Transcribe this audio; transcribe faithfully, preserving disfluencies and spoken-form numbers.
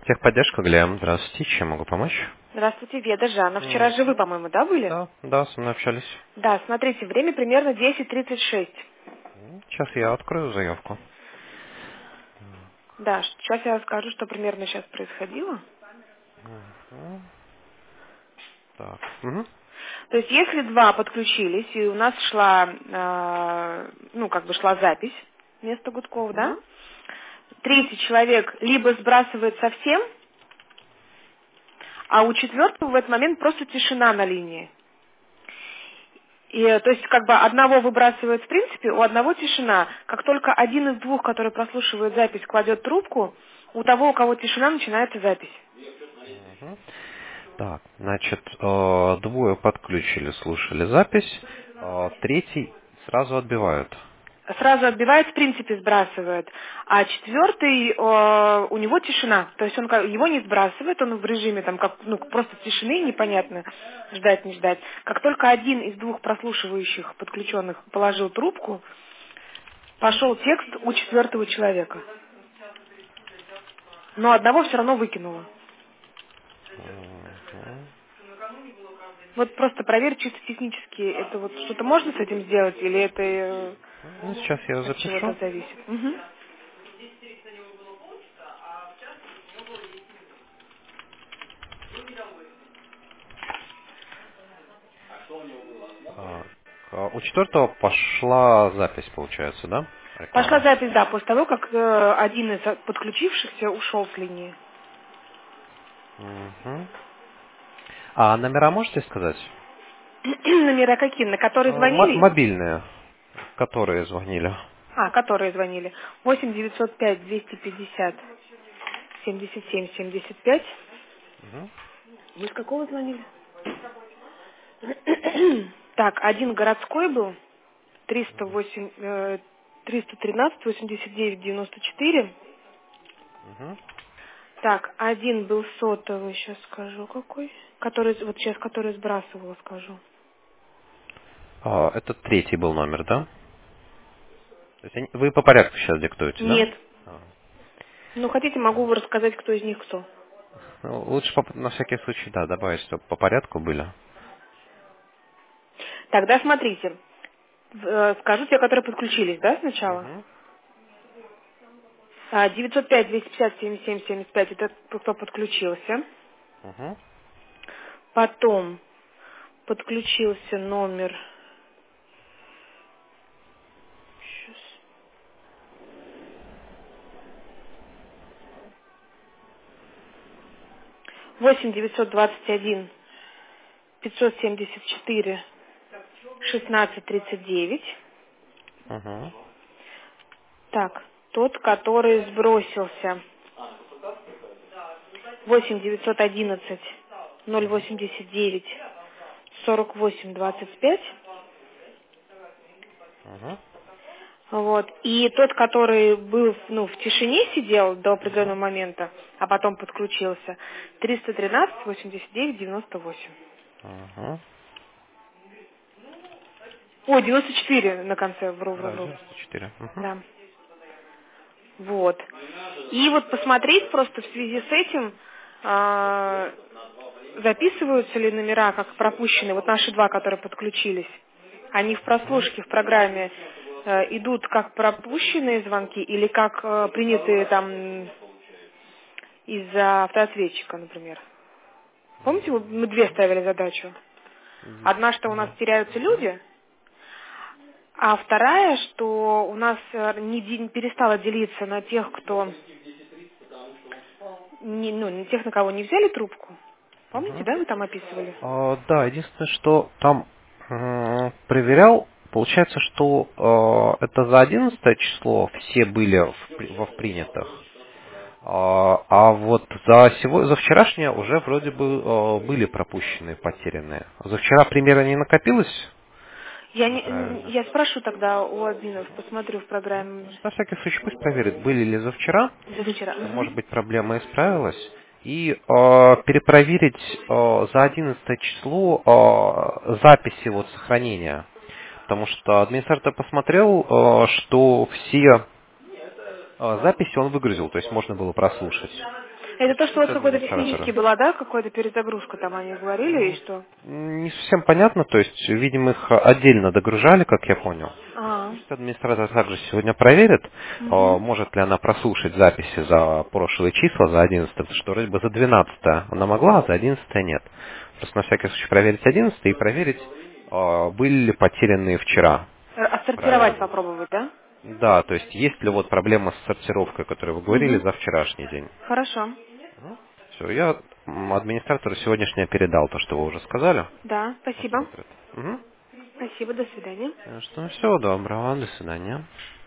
Техподдержка, Глеб. Здравствуйте. Чем могу помочь? Здравствуйте, Веда, Жанна. Вчера М, же вы, по-моему, да, были? Да, да, со мной общались. Да, смотрите, время примерно десять тридцать шесть. М, Сейчас я открою заявку. Да, ш- сейчас я расскажу, что примерно сейчас происходило. Мгм. Так. Мгм. То есть, если два подключились, и у нас шла, э, ну, как бы шла запись вместо гудков, да? Мгм. Третий человек либо сбрасывает совсем, а у четвертого в этот момент просто тишина на линии. И, э, то есть, как бы одного выбрасывает в принципе, у одного тишина. Как только один из двух, который прослушивает запись, кладет трубку, у того, у кого тишина, начинается запись. Мгм. Так, значит, э, двое подключили, слушали запись, э, третий сразу отбивают. Сразу отбивает, в принципе, сбрасывает. А четвертый, э, у него тишина. То есть он как- его не сбрасывает, он в режиме там как, ну, просто тишины, непонятно, ждать, не ждать. Как только один из двух прослушивающих подключенных положил трубку, пошел текст у четвертого человека. Но одного все равно выкинуло. Мгм. Вот просто проверь чисто технически, это вот что-то можно с этим сделать, или это э, Ну, сейчас я от чего-то запишу. зависит? Мгм. Так, а у четвертого пошла запись, получается, да? Пошла Реклама. запись, да, после того, как э, один из подключившихся ушел с линии. Мгм. А номера можете сказать? Номера какие? На Э, которые мо- звонили? Мобильные, которые звонили. А, которые звонили. восемь девятьсот пять двести пятьдесят семьдесят семь семьдесят пять. Мгм. Вы с какого звонили? Так, один городской был, триста восемь, э, триста тринадцать восемьдесят девять девяносто четыре. Мгм. Так, один был сотовый, сейчас скажу какой. Который, вот сейчас, который сбрасывала, скажу. А, это третий был номер, да? То есть они- вы по порядку сейчас диктуете, да? Нет. А. Ну, хотите, могу рассказать, кто из них кто. Ну, лучше по- на всякий случай, да, добавить, чтобы по порядку были. Тогда смотрите. Э, Скажу те, которые подключились, да, сначала? Мгм. А, девятьсот пять двести пятьдесят семьдесят семь семьдесят пять, это кто подключился. Мгм. Потом подключился номер щас, восемь девятьсот двадцать один пятьсот семьдесят четыре шестнадцать тридцать девять. Мгм. Так, тот, который сбросился, восемь девятьсот одиннадцать ноль восемьдесят девять сорок восемь двадцать пять. Мгм. Вот. И тот, который был ну, в тишине сидел до определенного Мгм. момента, а потом подключился, триста тринадцать восемьдесят девять девяносто восемь. Мгм. Ой, девяносто четыре на конце, вру, вру, Да, вру. девяносто четыре. Мгм. Да. Вот. И вот посмотреть просто в связи с этим, а, записываются ли номера как пропущенные, вот наши два, которые подключились. Они в Мгм. прослушке, в программе э, идут как пропущенные звонки или как э, принятые там из-за автоответчика, например. Помните, вот мы две ставили задачу? Одна, что у нас Единственное. теряются Мгм. люди, а вторая, что у нас э, не ди- перестала делиться на тех, кто не, ну, на тех, на кого не взяли трубку. Помните, Мгм. да, вы там описывали? А, да, единственное, что там м, проверял, получается, что э, это за одиннадцатое число все были в при- во принятых, а, а вот за, сего, за вчерашнее уже вроде бы э, были пропущенные, потерянные. За вчера примерно не накопилось? Я, не, Неправильно. я спрошу тогда у админов, посмотрю в Ну, программе на всякий случай пусть проверит, были ли за вчера, за вчера. может Мгм. быть проблема исправилась, и э, перепроверить э, за одиннадцатое число э, записи вот сохранения. Потому что администратор посмотрел, э, что все э, записи он выгрузил, то есть можно было прослушать. Это то, что вот Пусть какой-то администраторы. технически была, да, какая-то перезагрузка там они говорили, и что? Не совсем понятно, то есть, видимо, их отдельно догружали, как я понял. А, Пусть администратор также сегодня проверит, а, угу. может ли она прослушать записи за прошлые числа, за одиннадцатое, потому что вроде бы за двенадцатое она могла, а за одиннадцатое нет. Просто на всякий случай проверить одиннадцатое и проверить, а, были ли потерянные вчера. Отсортировать Правильно. попробовать, да? Да, то есть есть ли вот проблема с сортировкой, о которой вы говорили, Угу. за вчерашний день. Хорошо. Все, я м, администратору сегодняшнее передал, то, что вы уже сказали. Да, спасибо. Посмотрят. Угу. Спасибо, до свидания. Что, всего доброго, до свидания.